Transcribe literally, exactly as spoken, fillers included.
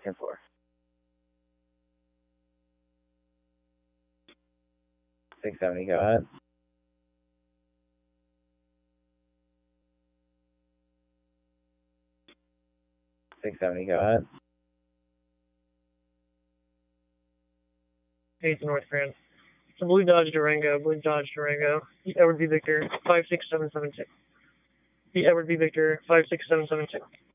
ten four. six seventy, go ahead. six seventy, go ahead. Hey, to North Grand. It's a blue Dodge Durango, blue Dodge Durango. The Edward V. Victor, five six seven seven two. The Edward V. Victor, five six seven seven two.